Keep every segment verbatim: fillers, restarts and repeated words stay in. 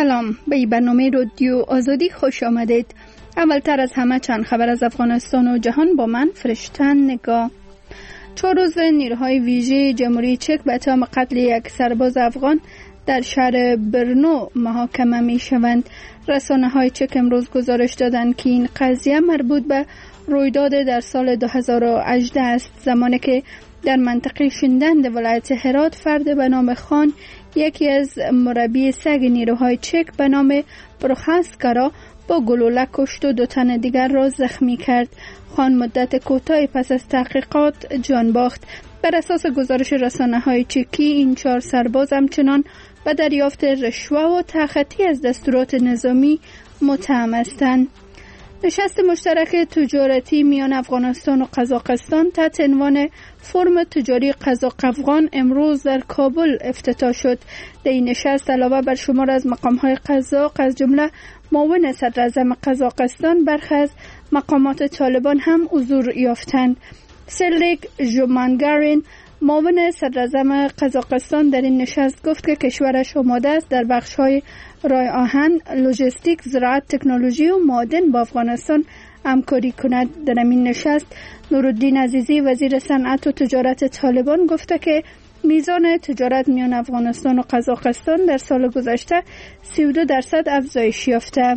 سلام، به این برنامه رادیو آزادی خوش آمدید. اولتر از همه چند خبر از افغانستان و جهان با من فرشتن نگاه. چهار روز نیروهای ویژه جمهوری چک به اتهام قتل یک سرباز افغان در شهر برنو محاکمه می شوند. رسانه های چک امروز گزارش دادند که این قضیه مربوط به رویداد در سال دو هزار و هجده است، زمانی که در منطقه شندند ولایت هرات فرد به نام خان یکی از مربی سگ نیروهای چک به نام پروخاسکا را با گلوله کشت و دو تن دیگر را زخمی کرد. خان مدت کوتاهی پس از تحقیقات جان باخت. بر اساس گزارش رسانه‌های چکی این چهار سرباز همچنان به دریافت رشوه و تخطی از دستورات نظامی متهم هستند. نشست مشترک تجارتی میان افغانستان و قزاقستان تحت عنوان فرم تجاری قزاق-افغان امروز در کابل افتتاح شد. در این نشست علاوه بر شمار از مقام‌های قزاق از جمله معاون صدراعظم قزاقستان برخی از مقامات طالبان هم حضور یافتند. سرلیک ژومانگارین معاون صدراعظم قزاقستان در این نشست گفت که کشورش آماده است در بخش‌های رای آهن، لوجستیک، زراعت، تکنولوژی و معادن با افغانستان همکاری کند. در این نشست نورالدین عزیزی وزیر صنعت و تجارت طالبان گفته که میزان تجارت میان افغانستان و قزاقستان در سال گذشته سی و دو درصد افزایش یافته.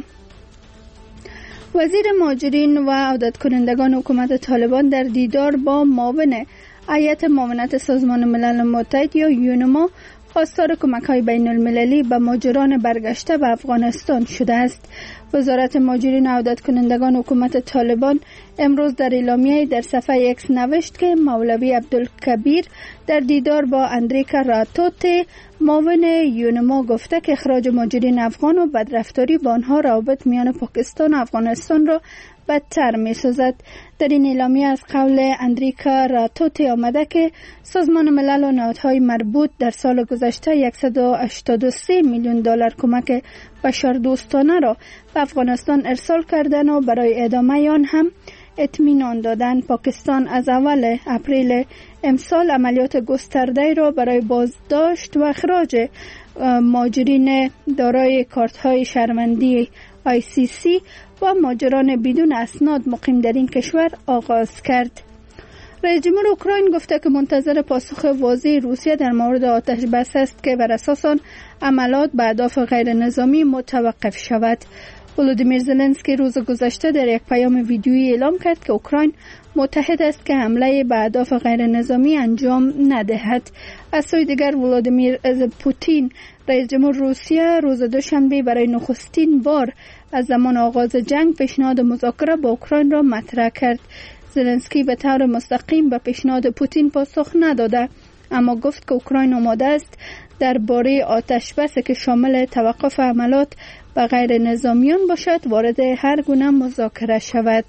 وزیر مهاجرین و عودت کنندگان حکومت طالبان در دیدار با معاون هیئت معاونت سازمان ملل متحد یا یونما خواستار کمک‌های بین المللی به مهاجران برگشته به افغانستان شده است. وزارت مهاجرین و عودت کنندگان حکومت طالبان امروز در اعلامیه در صفحه ایکس نوشت که مولوی عبدالکبیر در دیدار با اندریکا راتوت معاون یونما گفته که اخراج مهاجرین افغان و بدرفتاری با آنها روابط میان پاکستان و افغانستان را بدتر می سازد. در این اعلامیه از قول اندریکا راتوت آمده که سازمان ملل و نهادهای مربوط در سال گذشته صد و هشتاد و سه میلیون دلار کمک بشردوستانه را به افغانستان ارسال کردند و برای ادامه آن هم اطمینان دادند. پاکستان از اول اپریل امسال عملیات گسترده را برای بازداشت و اخراج مهاجرین دارای کارت‌های شهروندی آی سی سی و مهاجران بدون اسناد مقیم در این کشور آغاز کرد. رئیس جمهور اوکراین گفته که منتظر پاسخ واضح روسیه در مورد آتش بس است که بر اساس آن عملات به اهداف غیر نظامی متوقف شود. ولودیمیر زلنسکی روز گذشته در یک پیام ویدیویی اعلام کرد که اوکراین متحد است که حمله به اهداف غیر نظامی انجام ندهد. از سوی دیگر ولودیمیر پوتین رئیس جمهور روسیه روز دوشنبه برای نخستین بار از زمان آغاز جنگ پیشنهاد مذاکره با اوکراین را مطرح کرد. زلنسکی به طور مستقیم به پیشنهاد پوتین پاسخ نداده، اما گفت که اوکراین آماده است درباره آتش بس که شامل توقف عملات به غیر نظامیان باشد وارد هر گونه مذاکره شود.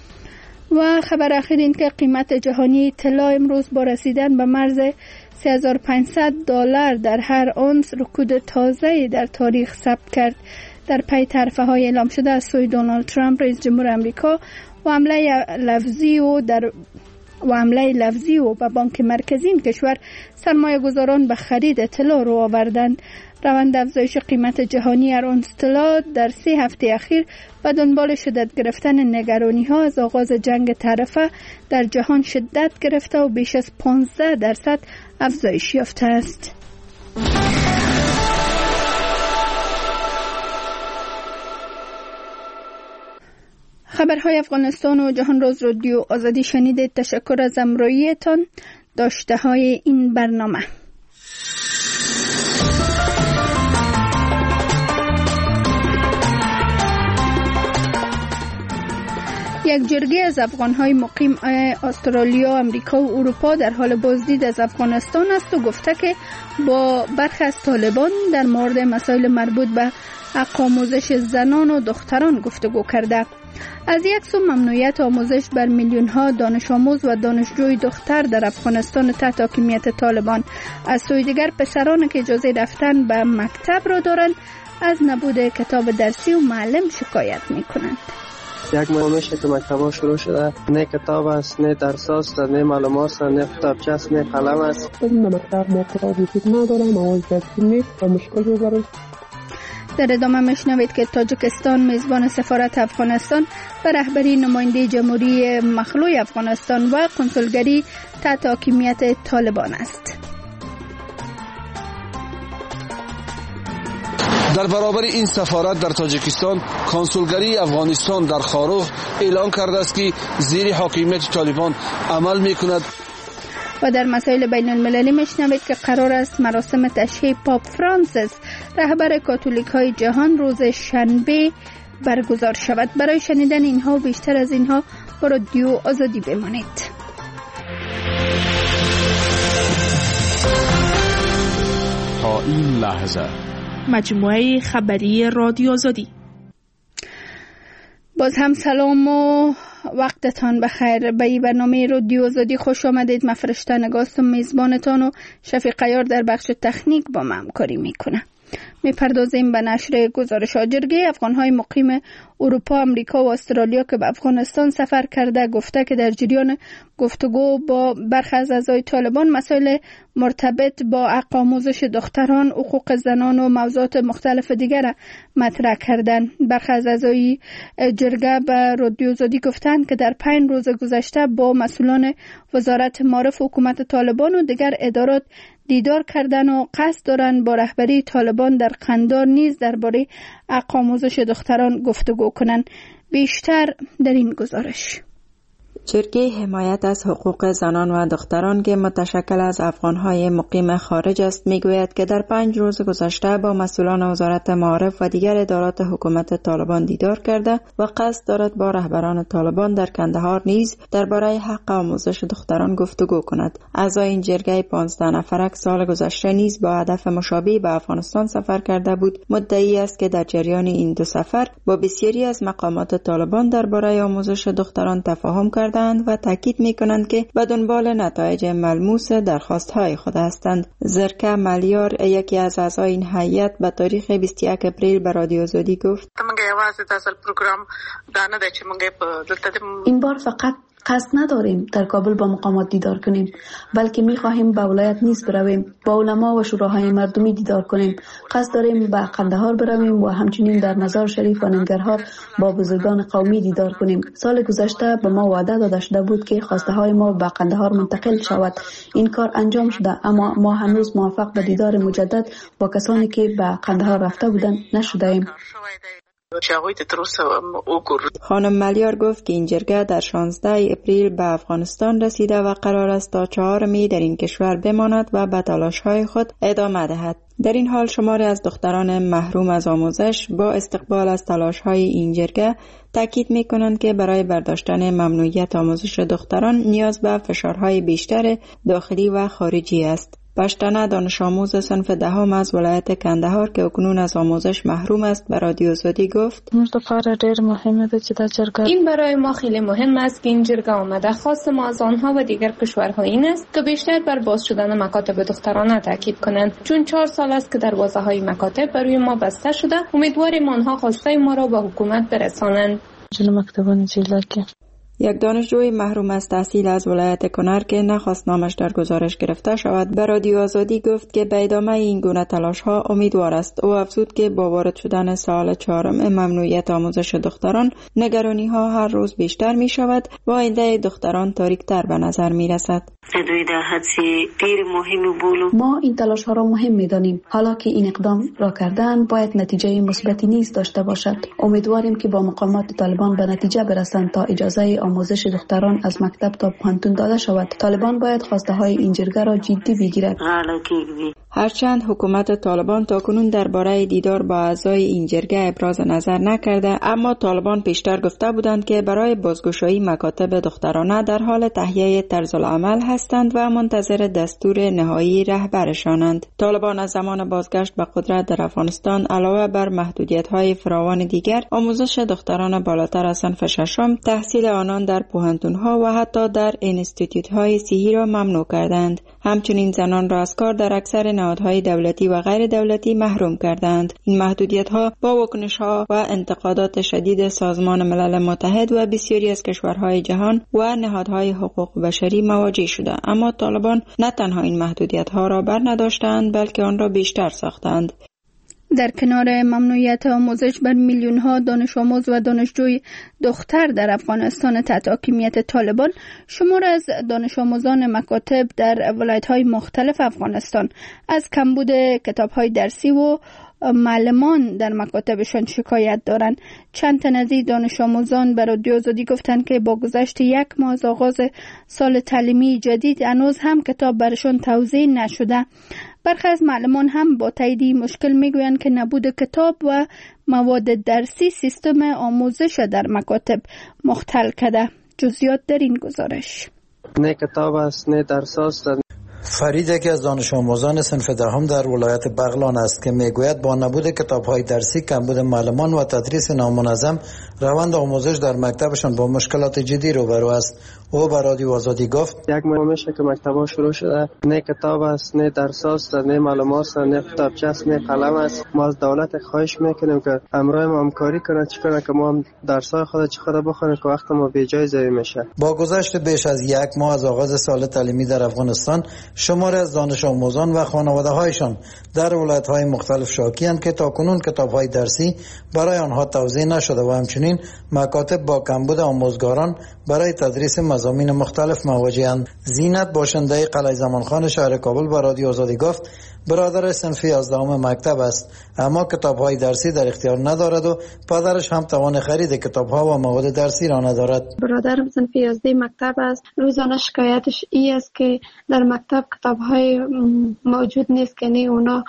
و خبر اخیر این که قیمت جهانی طلا امروز با رسیدن به مرز سه هزار و پانصد دلار در هر اونس رکود تازه‌ای در تاریخ ثبت کرد. در پی طرفه های اعلام شده از سوی دونالد ترامپ رئیس جمهور آمریکا و حمله لفظی و در و حمله لفظی و به بانک مرکزی این کشور سرمایه گذاران به خرید طلا رو آوردند. روند افزایش قیمت جهانی هر اونس طلا در سه هفته اخیر به دنبال شدت گرفتن نگرانی ها از آغاز جنگ طرفه در جهان شدت گرفته و بیش از پانزده درصد افزایش یافته است. خبرهای افغانستان و جهان روز رادیو آزادی شنیدید. تشکر از همراهیتان. داشته های این برنامه: یک جرگه از افغان‌های مقیم استرالیا، امریکا و اروپا در حال بازدید از افغانستان است و گفته که با برخی از طالبان در مورد مسائل مربوط به حق آموزش زنان و دختران گفتگو کرده. از یک سو ممنوعیت آموزش بر میلیون‌ها دانش آموز و دانشجوی دختر در افغانستان تحت حاکمیت طالبان، از سوی دیگر پسران که اجازه رفتن به مکتب را دارند از نبود کتاب درسی و معلم شکایت می‌کنند. یک ماه میشه که مکتبا شروع شده، نه کتاب است، نه درس است، نه معلومات است، نه کتابچه است، نه قلم است. من مکتب موقعات وجود ندارم، آواز درسی نیست و مشکل رو برای در ادامه میشنوید که تاجیکستان میزبان سفارت افغانستان به رهبری نماینده جمهوری مخلوع افغانستان و کنسولگری تحت حاکمیت طالبان است. در برابر این سفارت در تاجیکستان، کنسولگری افغانستان در خاروغ اعلام کرده است که زیر حاکمیت طالبان عمل می‌کند. و در مسائل بین المللی میشنوید که قرار است مراسم تشییع پاپ فرانسیس رهبر کاتولیک های جهان روز شنبه برگزار شود. برای شنیدن اینها و بیشتر از اینها با رادیو آزادی بمانید. تا این لحظه مجموعه خبری رادیو آزادی. باز هم سلام و وقتتان بخیر. به این برنامه رادیو آزادی خوش آمدید. من فرشته نگاستم میزبانتان و شفیق عیار در بخش تکنیک با من همکاری میکنه. میپردازیم به نشر گزارش ها. جرگه افغانهای مقیم اروپا، امریکا و استرالیا که به افغانستان سفر کرده گفته که در جریان گفتگو با برخی از اعضای طالبان مسائل مرتبط با حق آموزش دختران، حقوق زنان و موضوعات مختلف دیگر مطرح کردند. برخی از اعضای جرگه به رادیو آزادی گفتند که در پنج روز گذشته با مسئولان وزارت معارف حکومت طالبان و دیگر ادارات دیدار کردن و قصد دارند با رهبری طالبان در قندار نیز درباره حق آموزش دختران گفتگو کنند. بیشتر در این گزارش. جرگه حمایت از حقوق زنان و دختران که متشکل از افغانهای مقیم خارج است میگوید که در پنج روز گذشته با مسئولان وزارت معارف و دیگر ادارات حکومت طالبان دیدار کرده و قصد دارد با رهبران طالبان در کندهار نیز درباره حق آموزش دختران گفتگو کند. اعضای این جرگه پانزده نفرک سال گذشته نیز با هدف مشابه به افغانستان سفر کرده بود. مدعی است که در جریان این دو سفر با بسیاری از مقامات طالبان درباره آموزش دختران تفاهم کرد و تاکید می‌کنند که به دنبال نتایج ملموس درخواست‌های خود هستند. زرکه ملیار، یکی از اعضای این هیئت، به تاریخ بیست و یک اپریل به رادیو آزادی گفت: این بار فقط قصد نداریم در کابل با مقامات دیدار کنیم، بلکه می خواهیم به ولایت نیز برویم، با علما و شوراهای مردمی دیدار کنیم. قصد داریم به قندهار برویم و همچنین در مزار شریف و ننگرهار با بزرگان قومی دیدار کنیم. سال گذشته به ما وعده داده شده بود که خواسته های ما به قندهار منتقل شود. این کار انجام شده، اما ما هنوز موفق به دیدار مجدد با کسانی که به قندهار رفته بودند نشده ایم. خانم ملیار گفت که این جرگه در شانزده اپریل به افغانستان رسیده و قرار است تا چهار می در این کشور بماند و به تلاش‌های خود ادامه دهد. در این حال شماری از دختران محروم از آموزش با استقبال از تلاش‌های این جرگه تاکید می‌کنند که برای برداشتن ممنوعیت آموزش دختران نیاز به فشارهای بیشتر داخلی و خارجی است. پشتنه دانش آموز صنف دهم از ولایت کندهار که اکنون از آموزش محروم است به رادیو آزادی گفت: این برای ما خیلی مهم است که این جرگه آمده. خواست ما از آنها و دیگر کشورها این است که بیشتر بر باز شدن مکاتب دخترانه تاکید کنند، چون چهار سال است که دروازه های مکاتب برای ما بسته شده. امیدواریم آنها خواسته ما را به حکومت برسانند. یک دانشجوی محروم از تحصیل از ولایت کنر که نخواست نامش در گزارش گرفته شود به رادیو آزادی گفت که به ادامه این گونه تلاش‌ها امیدوار است. او افزود که با وارد شدن سال چهارم ممنوعیت آموزش دختران نگرانی‌ها هر روز بیشتر می‌شود و آینده دختران تاریک‌تر به نظر می‌رسد. ما این تلاش‌ها را مهم می‌دانیم. حالا که این اقدام را کردن باید نتیجه مثبتی نیز داشته باشد. امیدواریم که با مقامات طالبان به نتیجه برسند تا اجازه آموزش دختران از مکتب تا پانتون داده شود. طالبان باید خواسته های این جرگه را جدی بگیرد. هرچند حکومت طالبان تاکنون درباره دیدار با اعضای این جرگه ابراز نظر نکرده، اما طالبان پیشتر گفته بودند که برای بازگشایی مکاتب دخترانه در حال تهیه طرز العمل هستند و منتظر دستور نهایی رهبرشانند. طالبان از زمان بازگشت به قدرت در افغانستان علاوه بر محدودیت‌های فراوان دیگر، آموزش دختران بالاتر از صنف ششم، تحصیل آنان در پوهنتون‌ها و حتی در اینستیتوت‌های صحی را ممنوع کردند. همچنین زنان را از کار در اکثر نهادهای دولتی و غیر دولتی محروم کردند. این محدودیت‌ها با واکنش‌ها و انتقادات شدید سازمان ملل متحد و بسیاری از کشورهای جهان و نهادهای حقوق بشری مواجه شده، اما طالبان نه تنها این محدودیت‌ها را برنداشتند بلکه آن را بیشتر ساختند. در کنار ممنوعیت آموزش بر میلیون ها دانش آموز و دانشجوی دختر در افغانستان تحت حاکمیت طالبان، شمار از دانش آموزان مکاتب در ولایت های مختلف افغانستان از کمبود کتاب های درسی و معلمان در مکاتبشان شکایت دارند. چند تن از این دانش آموزان به رادیو آزادی گفتند که با گذشت یک ماه از آغاز سال تعلیمی جدید هنوز هم کتاب برشان توزیع نشده. برخی از معلمان هم با تایید مشکل میگویند که نبود کتاب و مواد درسی سیستم آموزش در مکاتب مختل کرده. جزئیات در این گزارش. نه کتاب است نه درس است. فرید یکی از دانش آموزان صنف دهم در ولایت بغلان است که میگوید با نبود کتاب‌های درسی، کمبود معلمان و تدریس نامنظم، روند آموزش در مکتبشان با مشکلات جدی روبرو است. او به رادیو آزادی گفت یک ماه میشه که مکتب‌ها شروع شده، نه کتاب است، نه درس است، نه معلومات است، نه کتابچه است، نه قلم است. ما از دولت خواهش میکنیم که همراه ما همکاری کنه، چیکار که ما هم درس‌های خود چه خود بخونیم که وقت ما بی جای ضایع میشه. با گذشت بیش از یک ماه از آغاز سال تعلیمی در افغانستان، شمار از دانش آموزان و خانواده‌هایشان در ولایت‌های مختلف شاکی‌اند که تاکنون کتاب‌های درسی برای آنها توزیع نشده و همچنین مکاتب با کمبود آموزگاران برای تدریس مضامین مختلف مواجه‌اند. زینت باشنده قلعه زمانخان شهر کابل با رادیو آزادی گفت برادر صنف یازدهم مکتب است، اما کتاب‌های درسی در اختیار ندارد و پدرش هم توان خرید کتاب‌ها و مواد درسی را ندارد. برادرم صنف یازده مکتب است. روزانه شکایتش ای است که در مکتب کتاب‌های موجود نیست که نه اونا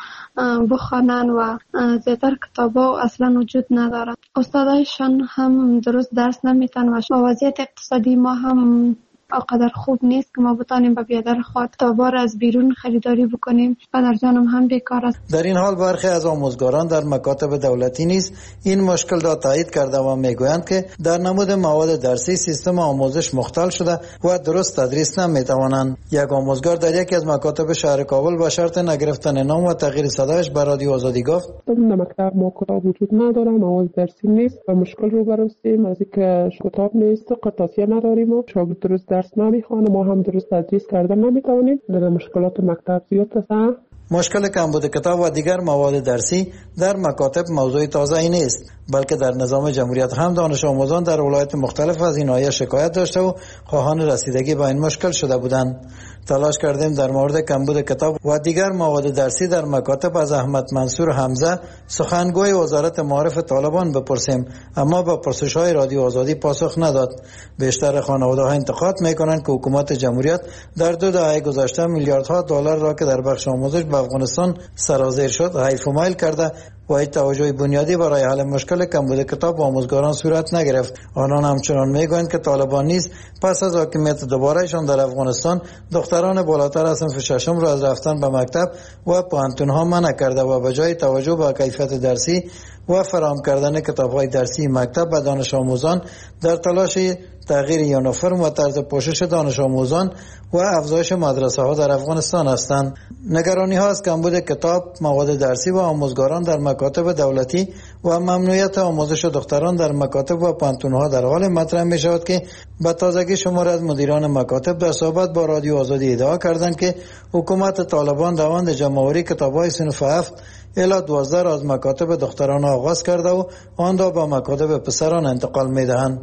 بخوانن و زیاتر کتاب‌ها اصلا وجود ندارد. استادایشان هم درست درس نمیتن و وضعیت اقتصادی ما هم اقدر خوب نیست که ما بتانیم به بیادر خود کتابا را از بیرون خریداری بکنیم. پدر جانم هم بیکار است. در این حال برخی از آموزگاران در مکاتب دولتی نیز این مشکل را تایید کرده و میگویند که در نمود مواد درسی سیستم آموزش مختل شده و درست تدریس نمیتوانند. یک آموزگار در یکی از مکاتب شهر کابل با شرط نگرفتن نام و تغییر صدایش به رادیو آزادی گفت در مکتب ما کتاب وجود نداره، مواد درسی نیست و مشکل رو برسیم از اینکه کتاب نیست، قطعیه نداریم و شاگرد درست درس نمیخوانه، ما هم درست تدریس کردن نمیتونیم. در مشکلات مکتب زیاد است. مشکل کمبود کتاب و دیگر مواد درسی در مکاتب موضوع تازه‌ای نیست، بلکه در نظام جمهوریت هم دانش آموزان در ولایت مختلف از این ناحیه شکایت داشته و خواهان رسیدگی به این مشکل شده بودند. تلاش کردیم در مورد کمبود کتاب و دیگر مواد درسی در مکاتب از احمد منصور حمزه، سخنگوی وزارت معارف طالبان بپرسیم، اما به پرسش‌های رادیو آزادی پاسخ نداد. بیشتر خانواده‌ها انتقاد می‌کنند که حکومت جمهوریت در دو دهه گذشته میلیاردها دلار را که در بخش آموزش به افغانستان سرازیر شد حیف و میل کرده و این توجه بنیادی برای حل مشکل کمبود کتاب و آموزگاران صورت نگرفت. آنان همچنان میگویند که طالبان نیز پس از حاکمیت دوبارهشان در افغانستان دختران بالاتر از صنف ششم را از رفتن به مکتب و پوهنتون‌ها منع کرده و به جای توجه به کیفیت درسی و فراهم کردن کتاب‌های درسی مکتب به دانش آموزان در تلاش تغییر یونیفرم و طرز پوشش دانش آموزان و افزایش مدرسه ها در افغانستان هستند. نگرانی ها از کمبود کتاب، مواد درسی و آموزگاران در مکاتب دولتی و ممنوعیت آموزش دختران در مکاتب و پانتون‌ها در حال مطرح می شود که به تازگی شمار از مدیران مکاتب در صحبت با رادیو آزادی ادعا کردند که حکومت طالبان روند جمع‌آوری کتاب‌های صنف هفت الی دوازده را از مکاتب دختران آغاز کرده و آن را به مکاتب پسران انتقال می دهند.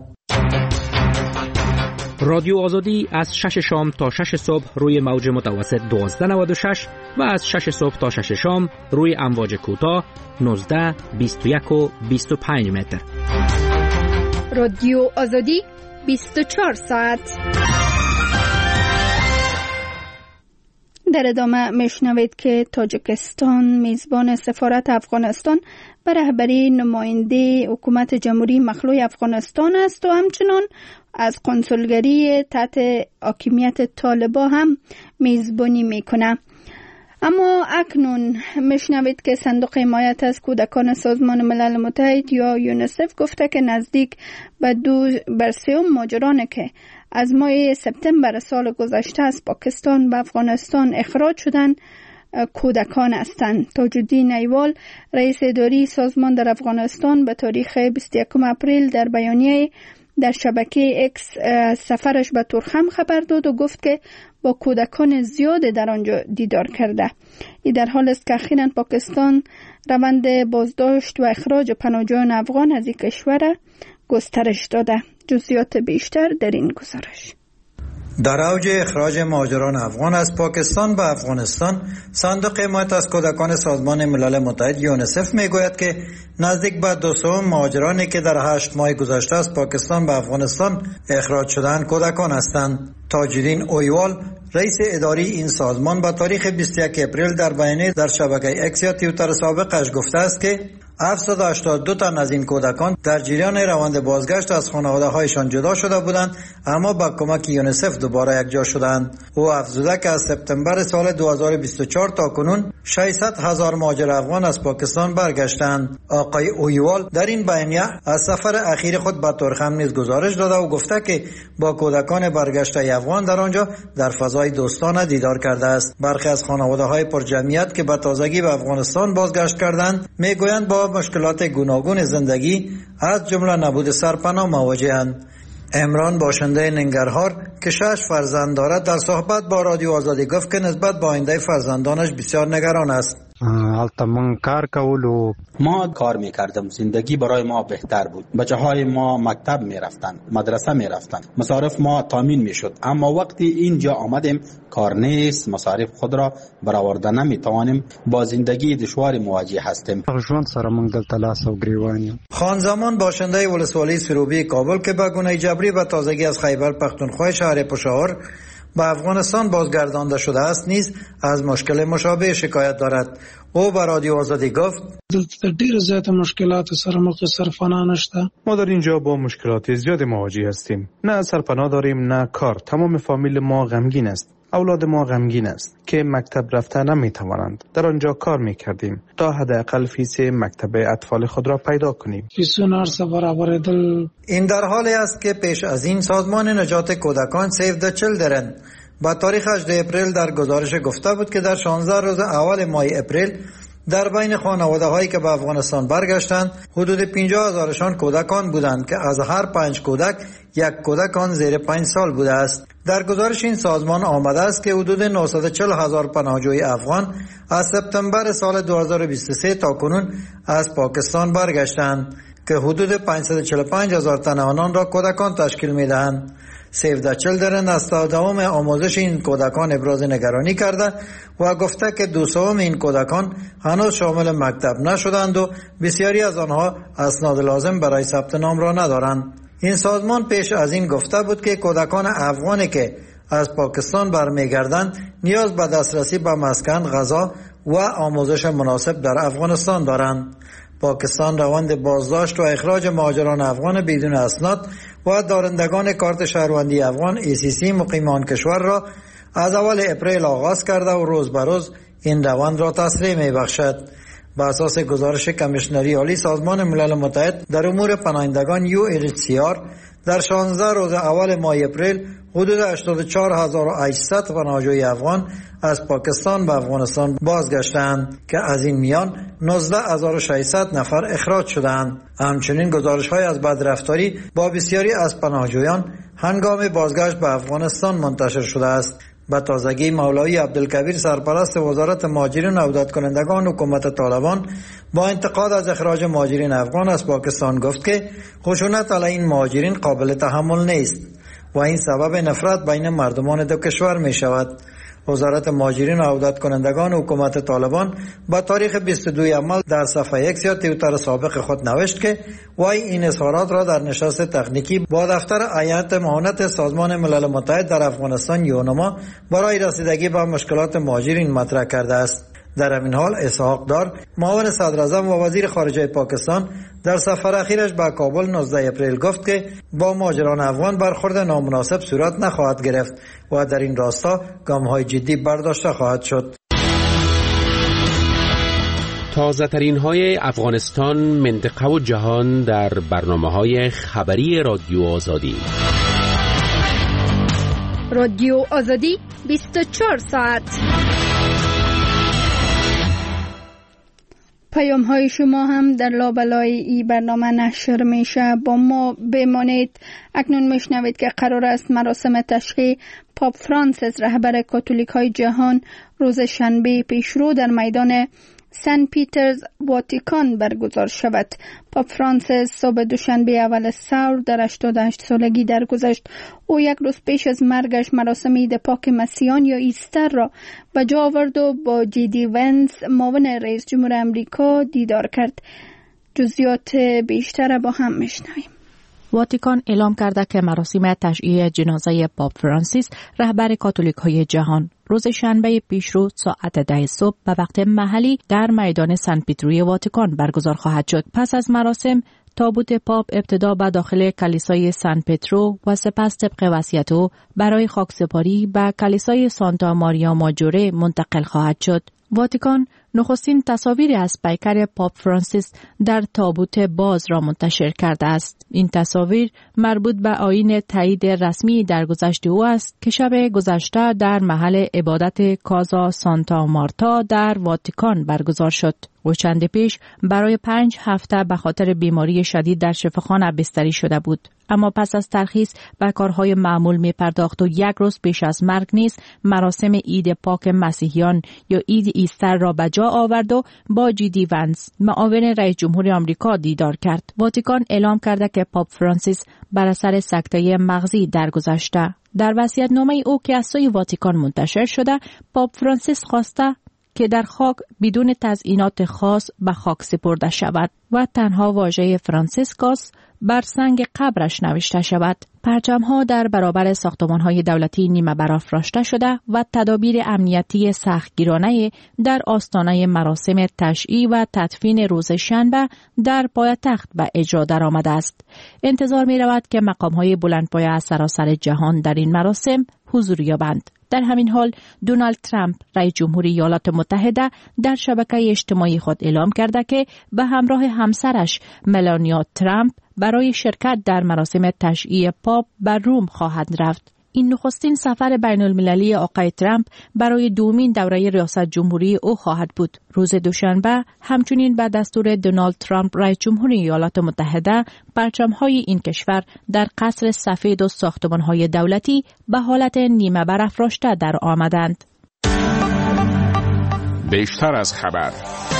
رادیو آزادی از شش شام تا شش صبح روی موج متوسط دوازده نود و شش و از شش صبح تا شش شام روی امواج کوتاه نوزده، بیست و یک و بیست و پنج متر. رادیو آزادی بیست و چهار ساعت. در ادامه میشنوید که تاجیکستان میزبان سفارت افغانستان به رهبری نماینده حکومت جمهوری مخلوع افغانستان است و همچنان از کنسولگری تحت حاکمیت طالبان هم میزبانی میکنه. اما اکنون میشنوید که صندوق حمایت از کودکان سازمان ملل متحد یا یونیسف گفته که نزدیک به دو بر سوم ماجران که از ماه سپتامبر سال گذشته از پاکستان به افغانستان اخراج شدن کودکان هستند. تاج‌الدین ایوال رئیس اداری سازمان در افغانستان به تاریخ بیست و یکم اپریل در بیانیه در شبکه اکس سفرش به تورخم خبر داد و گفت که با کودکان زیاد در آنجا دیدار کرده. این در حال است که اخیراً پاکستان روند بازداشت و اخراج پناهجویان افغان از این کشور گسترش داده. جزئیات بیشتر در این گزارش. در اوج اخراج مهاجران افغان از پاکستان به افغانستان، صندوق حمایت از کودکان سازمان ملل متحد یونیسف میگوید که نزدیک به دو سوم مهاجرانی که در هشت ماه گذشته از پاکستان به افغانستان اخراج شدند کودکان هستند. تاج‌الدین اویوال، رئیس اداری این سازمان، به تاریخ بیست و یک اپریل در بیانیه در شبکه اکس یا توییتر سابقش گفته است که هفتصد و هشتاد و دو تن از این کودکان در جریان روند بازگشت از خانواده‌هایشان جدا شده بودند، اما با کمک یونیسف دوباره یکجا شدند. او افزوده که از سپتامبر سال دو هزار و بیست و چهار تا کنون ششصد هزار مهاجر افغان از پاکستان برگشتند. آقای اویوال در این بیانیه از سفر اخیر خود به تورخم نیز گزارش داده و گفته که با کودکان برگشته افغان در آنجا در فضای دوستانه دیدار کرده است. برخی از خانواده‌های پرجمعیت که به تازگی به افغانستان بازگشت کردند میگویند با مشکلات گوناگون زندگی از جمله نبود سرپناه مواجه‌اند. عمران باشنده ننگرهار که شش فرزند دارد در صحبت با رادیو آزادی گفت که نسبت به آینده فرزندانش بسیار نگران است. حالتا من کار کولو ما کار میکردم، زندگی برای ما بهتر بود، بچه های ما مکتب میرفتن، مدرسه میرفتن، مصارف ما تامین میشد، اما وقتی اینجا آمدیم کار نیست، مصارف خود را برآورده نمیتوانیم، با زندگی دشوار مواجه هستیم. ژوند سره موږ دلته لاس او گریوان. خان زمان باشنده ولسوالی سروبی کابل که به گونه جبری به تازگی از خیبر پختونخوا شهر پشاور به افغانستان بازگردانده شده است نیز از مشکل مشابه شکایت دارد. او به رادیو آزادی گفت دلته ډیر زیات مشکلات سره مخ سرپناه نشته. ما در اینجا با مشکلات زیاد مواجه هستیم. نه سرپناه داریم نه کار. تمام فامیل ما غمگین است. اولاد ما غمگین است که مکتب رفته نمیتوانند. در آنجا کار میکردیم تا حداقل فیس مکتب اطفال خود را پیدا کنیم. این در حالی است که پیش از این سازمان نجات کودکان سیو د چیلدرن با تاریخ هجدهم اپریل در گزارش گفته بود که در شانزده روز اول ماه اپریل در بین خانواده هایی که به افغانستان برگشتند حدود پنجاه هزارشان کودکان بودند که از هر پنج کودک یک کودک آن زیر پنج سال بوده است. در گزارش این سازمان آمده است که حدود نهصد و چهل هزار پناهجوی افغان از سپتامبر سال دو هزار و بیست و سه تا کنون از پاکستان برگشتند که حدود پانصد و چهل و پنج هزار تن آنان را کودکان تشکیل می‌دهند. سیو د چیلدرن از دوام آموزش این کودکان ابراز نگرانی کرده و گفته که دو سوم این کودکان هنوز شامل مکتب نشدند و بسیاری از آنها اسناد لازم برای ثبت نام را ندارند. این سازمان پیش از این گفته بود که کودکان افغانی که از پاکستان برمیگردند نیاز به دسترسی به مسکن، غذا و آموزش مناسب در افغانستان دارند. پاکستان روند بازداشت و اخراج مهاجران افغان بدون اسناد و دارندگان کارت شهروندی افغان ای سی سی مقیمان کشور را از اول اپریل آغاز کرده و روز به روز این روند را تسریع می بخشد. به اساس گزارش کمیشنری عالی سازمان ملل متحد در امور پناهندگان یو ان اچ سی آر در شانزده روز اول ماه اپریل حدود هشتاد و چهار هزار و هشتصد پناهجوی افغان از پاکستان به افغانستان بازگشتند که از این میان نوزده هزار و ششصد نفر اخراج شدند. همچنین گزارش‌های از بدرفتاری با بسیاری از پناهجویان هنگام بازگشت به افغانستان منتشر شده است. به تازگی مولوی عبدالکبیر سرپرست وزارت مهاجرین و عودت کنندگان حکومت طالبان با انتقاد از اخراج مهاجرین افغان از پاکستان گفت که خشونت علیه این مهاجرین قابل تحمل نیست و این سبب نفرت بین مردمان دو کشور می شود. وزارت مهاجرین و عودت کنندگان حکومت طالبان با تاریخ بیست و دو عمل در صفحه اکس یا توییتر سابق خود نوشت که وی این اظهارات را در نشست تکنیکی با دفتر هیئت معاونت سازمان ملل متحد در افغانستان یونما برای رسیدگی به مشکلات مهاجرین مطرح کرده است. در همین حال اسحاق دار معاون صدر اعظم و وزیر خارجه پاکستان در سفر اخیرش به کابل نوزده اپریل گفت که با مهاجران افغان برخورد نامناسب صورت نخواهد گرفت و در این راستا گام‌های جدی برداشته خواهد شد. تازه ترین های افغانستان، منطقه و جهان در برنامه های خبری رادیو آزادی. رادیو آزادی بیست و چهار ساعت. پیام های شما هم در لابلای ای برنامه نشر میشه. با ما بمانید. اکنون میشنوید که قرار است مراسم تشییع پاپ فرانسیس رهبر کاتولیک های جهان روز شنبه پیشرو در میدان سن پیترز واتیکان برگزار شود. پاپ فرانسیس صبح دوشنبه اول سور در هشتاد و هشت سالگی درگذشت. او یک روز پیش از مرگش مراسم عید پاک مسیحیان یا ایستر را به جا آورد و با جی دی ونس معاون رئیس جمهور امریکا دیدار کرد. جزئیات بیشتر با هم میشنویم. واتیکان اعلام کرده که مراسم تشییع جنازه پاپ فرانسیس رهبر کاتولیک های جهان روز شنبه پیشرو ساعت ده صبح به وقت محلی در میدان سن پیتروی واتیکان برگزار خواهد شد. پس از مراسم تابوت پاپ ابتدا به داخل کلیسای سن پترو و سپس طبق وصیت او برای خاکسپاری به کلیسای سانتا ماریا ماجوره منتقل خواهد شد. واتیکان نخستین تصاویر از پیکر پاپ فرانسیس در تابوت باز را منتشر کرده است. این تصاویر مربوط به آیین تایید رسمی درگذشت او است که شب گذشته در محل عبادت کازا سانتا مارتا در واتیکان برگزار شد. او چند پیش برای پنج هفته به خاطر بیماری شدید در شفاخانه بستری شده بود، اما پس از ترخیص به کارهای معمول می پرداخت و یک روز پیش از مرگ نیز مراسم عید پاک مسیحیان یا عید ایستر را به جا آورد و با جی دی ونس معاون رئیس جمهور آمریکا دیدار کرد. واتیکان اعلام کرده که پاپ فرانسیس بر اثر سکته مغزی درگذشته. در وصیت‌نامه او که از سوی واتیکان منتشر شده، پاپ فرانسیس خواسته که در خاک بدون تزیینات خاص به خاک سپرده شود و تنها واژه فرانسیسکوس بر سنگ قبرش نوشته شود. پرچم‌ها در برابر ساختمان‌های دولتی نیمه برافراشته شده و تدابیر امنیتی سختگیرانه در آستانه مراسم تشییع و تدفین روز شنبه در پایتخت به اجرا درآمده است. انتظار می‌رود که مقام‌های بلندپایه از سراسر جهان در این مراسم حضور یابند. در همین حال دونالد ترامپ رئیس جمهور ایالات متحده در شبکه اجتماعی خود اعلام کرده که به همراه همسرش ملانیا ترامپ برای شرکت در مراسم تشییع پاپ به روم خواهد رفت. این نخستین سفر بین المللی آقای ترامپ برای دومین دوره ریاست جمهوری او خواهد بود. روز دوشنبه همچنین به دستور دونالد ترامپ رئیس جمهور ایالات متحده پرچم‌های این کشور در قصر سفید و ساختمان‌های دولتی به حالت نیمه برافراشته در آمدند. بیشتر از خبر.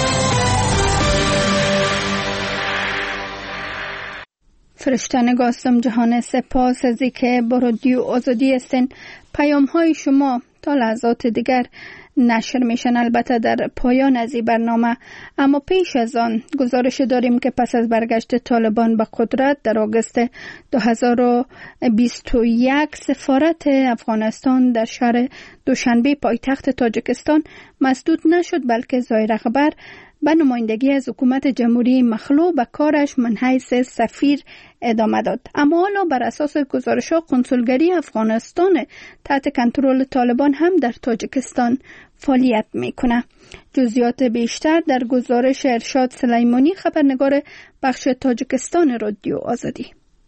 فرشته نگاستم جهان، سپاس از اینکه با رادیو آزادی هستین. پیام های شما تا لحظات دیگر نشر میشن، البته در پایان از این برنامه. اما پیش از آن گزارش داریم که پس از برگشت طالبان به قدرت در آگوست دو هزار و بیست و یک سفارت افغانستان در شهر دوشنبه پایتخت تاجیکستان مسدود نشد، بلکه زایر اخبر به نمایندگی از حکومت جمهوری مخلوع به کارش من حیث سفیر ادامه داد. اما حالا بر اساس گزارش‌ها کنسولگری افغانستان تحت کنترل طالبان هم در تاجیکستان فعالیت میکنه. جزئیات بیشتر در گزارش ارشاد سلیمانی، خبرنگار بخش تاجیکستان رادیو آزادی.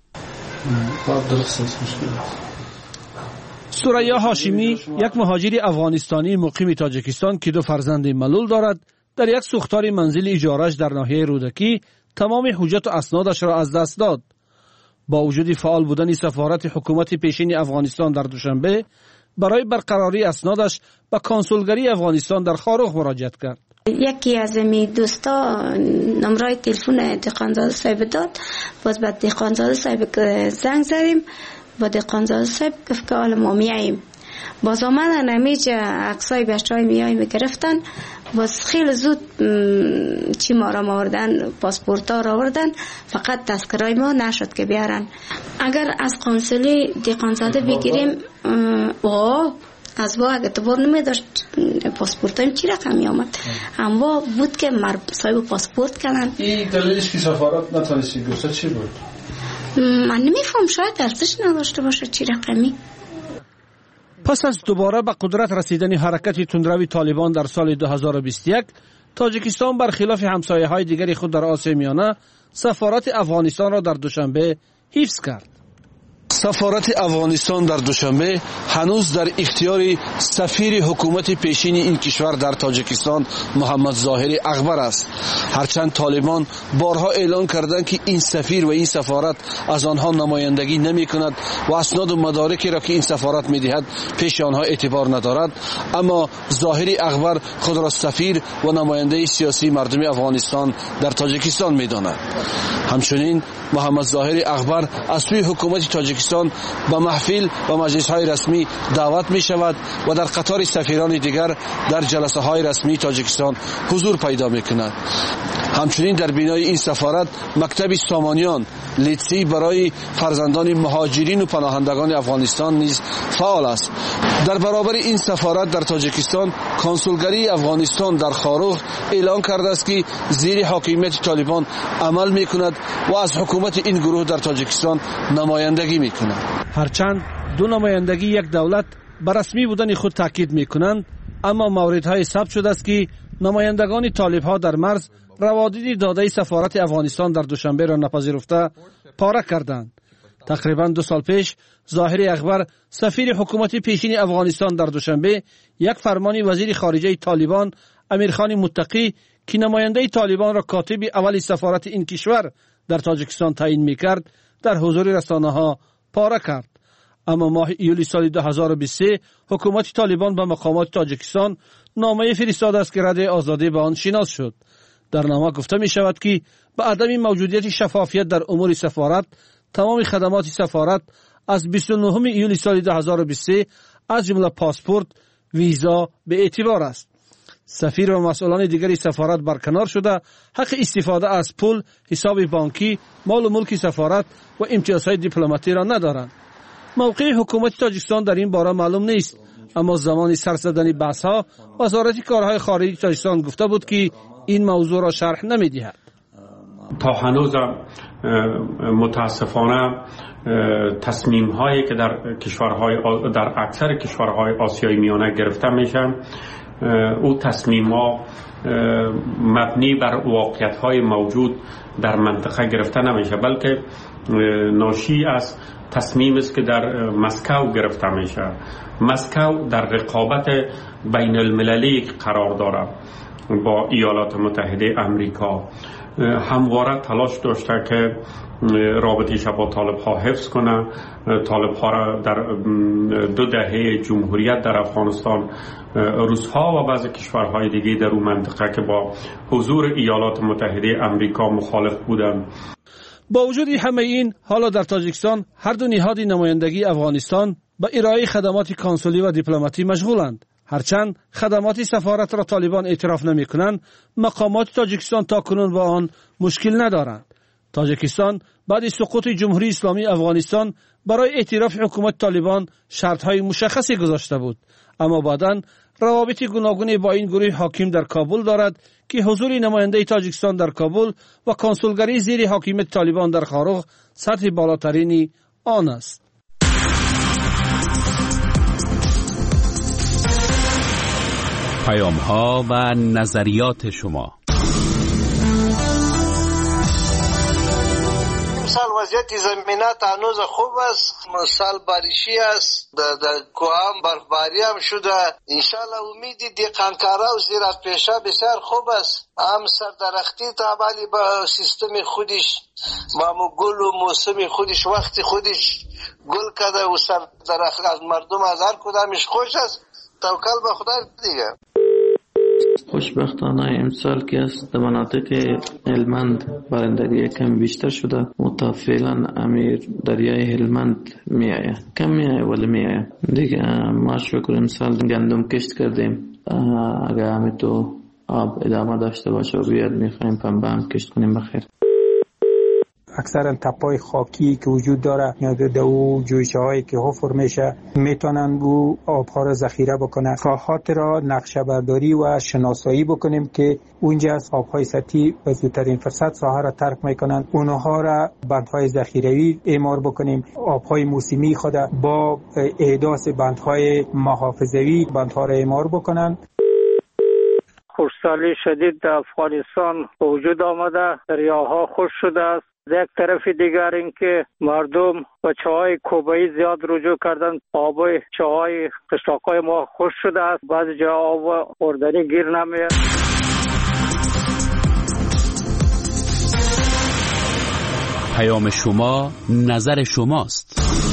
ثریا هاشمی، یک مهاجر افغانستانی مقیم تاجیکستان که دو فرزند ملول دارد، در یک سوختار منزل اجاره‌اش در ناحیه رودکی تمام حجت و اسنادش را از دست داد. با وجود فعال بودن سفارت حکومت پیشین افغانستان در دوشنبه، برای برقراری اسنادش به کنسولگری افغانستان در خارخ مراجعت کرد. یکی از می دوستا نمره تلفن دهقانزاده صاحب داد، باز بعد دهقانزاده صاحب زنگ زدیم، با دهقانزاده صاحب گفت که حالا ما میاییم. باز آمدن همیشه عکسای بچه‌های میای میگرفتن، باز خیلی زود چی ما را آوردن، پاسپورت ها را آوردن، فقط تذکرای ما نشد که بیارن. اگر از قنصلی دهقانزاده بگیریم او از وا اگه تبار نمی داشت پاسپورت هایم چی رقم می آمد، اما بود که مر صاحب پاسپورت کردن. این دلیلش که سفارت نتونستی گفته چی بود؟ من نمیفهم، شاید ارزش نداشته باشه چی رقمی. پس از دوباره به قدرت رسیدن حرکت تندروی طالبان در سال دو هزار و بیست و یک، تاجیکستان برخلاف همسایه‌های دیگری خود در آسیا میانه سفارت افغانستان را در دوشنبه حفظ کرد. سفارت افغانستان در دوشنبه هنوز در اختیار سفیر حکومت پیشین این کشور در تاجیکستان محمد ظاهر اغبر است. هرچند طالبان بارها اعلان کردند که این سفیر و این سفارت از آنها نمایندگی نمی کند و اسناد و مدارکی را که این سفارت می دهد پیش آنها اعتبار ندارد، اما ظاهر اغبر خود را سفیر و نماینده سیاسی مردم افغانستان در تاجیکستان می داند. همچنین محمد ظاهر اغبر از سوی حکومت تاجیکستان به محفل و مجلس های رسمی دعوت می شود و در قطار سفیران دیگر در جلسه های رسمی تاجیکستان حضور پیدا می کند. همچنین در بینای این سفارت مکتب سامانیان، لیتسی برای فرزندان مهاجرین و پناهندگان افغانستان نیز فعال است. در برابر این سفارت در تاجیکستان کنسولگری افغانستان در خاروغ اعلان کرده است که زیر حاکمیت طالبان عمل می کند و از حکومت این گروه در تاجیکستان نمایندگی می کند. هرچند دو نمایندگی یک دولت بر رسمی بودن خود تاکید می کنند، اما موردهای ثبت شده است که نمایندگان طالب‌ها در مرز روادید داده سفارت افغانستان در دوشنبه را نپذیرفته پاره کردند. تقریبا دو سال پیش ظاهر اغبر سفیر حکومت پیشین افغانستان در دوشنبه یک فرمان وزیر خارجه طالبان امیرخان متقی که نماینده طالبان را کاتب اول سفارت این کشور در تاجیکستان تعیین می‌کرد در حضور رسانه‌ها پاره کرد. اما ماه ایول سال دو هزار و بیست و سه حکومت طالبان به مقامات تاجیکستان نامه فرستاده است که رده آزادی به آن شناس شد. در نامه گفته می شود که به عدم موجودیت شفافیت در امور سفارت، تمام خدمات سفارت از بیست و نهم ایول سال دو هزار و بیست و سه از جمله پاسپورت، ویزا به اعتبار است. سفیر و مسئولان دیگری سفارت برکنار شده حق استفاده از پول، حساب بانکی، مال و ملک سفارت و امتیازهای دیپلماتی را ندارند. موقع حکومت تاجیکستان در این باره معلوم نیست، اما زمان سر زدن بحث ها وزارت کارهای خارجه تاجیکستان گفته بود که این موضوع را شرح نمی‌دهد. تا هنوز متاسفانه تصمیم هایی که در کشورهای در اکثر کشورهای آسیای میانه گرفته میشن، او تصمیم ها مبنی بر واقعیت های موجود در منطقه گرفته نمیشه، بلکه ناشی از تصمیم است که در مسکو گرفته میشه. مسکو در رقابت بین المللی قرار دارد با ایالات متحده امریکا، همواره تلاش داشته که رابطه‌اش با طالب ها حفظ کنه، طالب ها را در دو دهه جمهوریت در افغانستان روس‌ها و بعضی کشورهای دیگه در اون منطقه که با حضور ایالات متحده امریکا مخالف بودند. با وجود همه این، حالا در تاجیکستان هر دو نهاد نمایندگی افغانستان به ارائه خدمات کنسولی و دیپلماتی مشغولند. هرچند خدمات سفارت را طالبان اعتراف نمی کنند، مقامات تاجیکستان تا کنون با آن مشکل ندارند. تاجیکستان بعد سقوط جمهوری اسلامی افغانستان برای اعتراف حکومت طالبان شرطهای مشخصی گذاشته بود، اما بعداً روابط گوناگونی با این گروه حاکم در کابل دارد که حضور نماینده تاجیکستان در کابل و کنسولگری زیر حاکمیت طالبان در خاروغ سطح بالاترین آن است. پیام ها و نظریات شما. سال وضعیت زمینات هنوز خوب است، سال باریشی است، در کوام برفباری هم شده. انشالله امیدی دیقانکارا و زیرات پیشه بسیار خوب است. هم سردرختی تابعی با سیستم خودش، با گل و موسم خودش، وقت خودش گل کده و سردرخت از مردم از هر کدامش خوش است. توکل به خدا دیگه. خوشبختانه امسال که است در مناطق هلمند بارندگی کم بیشتر شده، متفعلا امیر دریای هلمند می آید، کم می آید ولی می آید دیگه. ما شکر امسال گندم کشت کردیم، اگر همین تو آب ادامه داشته باشه و بیاد میخوایم پنبه هم کشت کنیم بخیر. اکثرا تپای خاکی که وجود داره یا دو جویچه هایی که حفر میشه میتونن او آبها را ذخیره بکنن. ساحات را نقشه برداری و شناسایی بکنیم که اونجا از آبهای سطحی به زودترین فرصت ساحه را ترک میکنن، اونها را بندهای ذخیروی اعمار بکنیم. آبهای موسمی خود با احداث بندهای محافظوی بندها را اعمار بکنن. خشکسالی شدید در افغانستان به وجود آمده، دریاها خشک شده است، یک طرف دیگر اینکه مردم و چاهای کوبایی زیاد رجوع کردن، آب چاهای قشلاقای ما خشک شده است، بعضی جا آب خوردنی گیر نمیاد. پیام شما نظر شماست.